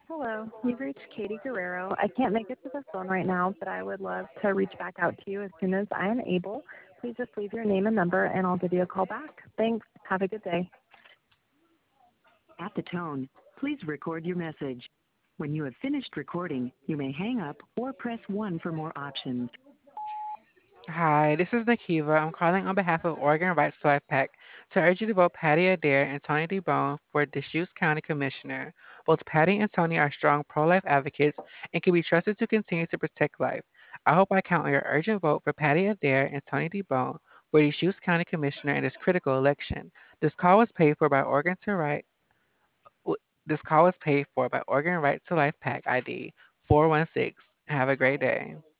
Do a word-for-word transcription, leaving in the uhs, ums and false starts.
Hello, you've reached Katie Guerrero. I can't make it to the phone right now, but I would love to reach back out to you as soon as I am able. Please just leave your name and number, and I'll give you a call back. Thanks. Have a good day. At the tone, please record your message. When you have finished recording, you may hang up or press one for more options. Hi, this is Nakiva. I'm calling on behalf of Oregon Rights to Life PAC to urge you to vote Patty Adair and Tony DeBone for Deschutes County Commissioner. Both Patty and Tony are strong pro-life advocates and can be trusted to continue to protect life. I hope I count on your urgent vote for Patty Adair and Tony DeBone for Deschutes County Commissioner in this critical election. This call was paid for by Oregon to Right. This call was paid for by Oregon Right to Life PAC I D four one six. Have a great day.